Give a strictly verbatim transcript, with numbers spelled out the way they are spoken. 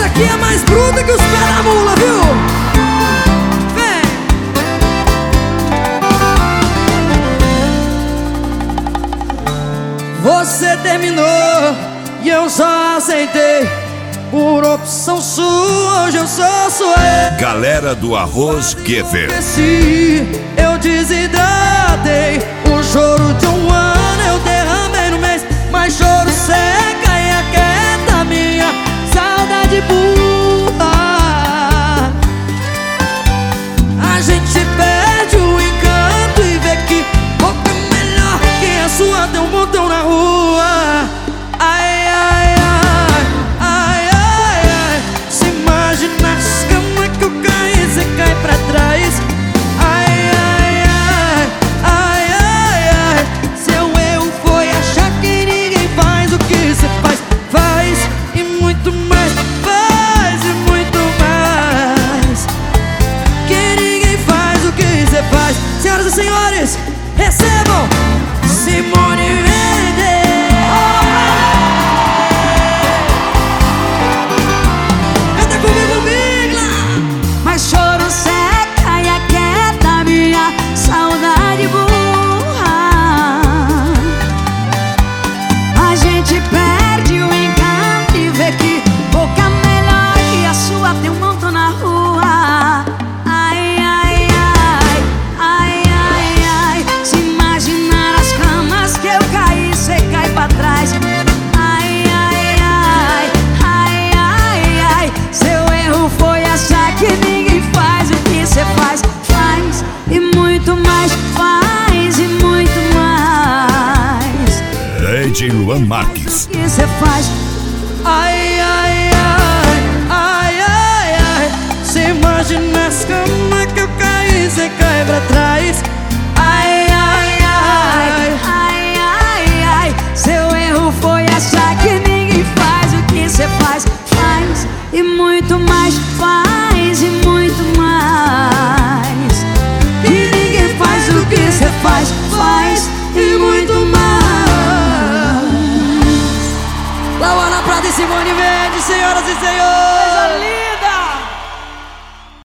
aqui é mais bruta que os pés da mula, viu? Vem! Você terminou e eu só aceitei. Por opção sua, hoje eu só sou eu. Galera do Arroz Giver. Eu desidratei. O choro de um ano eu derramei no mês. Mas choro seca e aquieta minha saudade burra. A gente perde o encanto e vê que boca melhor que a sua tem um montão na rua. Ai, ai, ai, ai, ai, ai. Se imagina as camas que eu caí, você cai pra trás. Ai, ai, ai, ai, ai, ai. Seu erro foi achar que ninguém faz o que você faz. Faz e muito mais, faz e muito mais. Que ninguém faz o que você faz. Senhoras e senhores, recebam Simone Mendes. Canta comigo, Bigla. Mas choro seca e aquieta minha saudade burra. A gente perde o encanto e vê que boca melhor que a sua tem um montão na rua. Ai, ai, ai, ai, ai, ai. Se imaginar as camas que eu caí, cê cai pra trás. Ai, ai, ai, ai, ai, ai. Seu erro foi achar que ninguém faz o que cê faz. Faz e muito mais, faz e muito mais. D J Luan Marques. O que cê faz? Ai, ai, ai, ai, ai, ai. Se imagina as camas que eu caí, cê cai pra trás. Ai, ai, ai, Ai, ai, ai. Seu erro foi achar que ninguém faz o que cê faz. Faz e muito mais, faz e muito mais. E ninguém faz o que cê faz. Faz e muito mais. Lauana Prata e Simone Mendes, senhoras e senhores.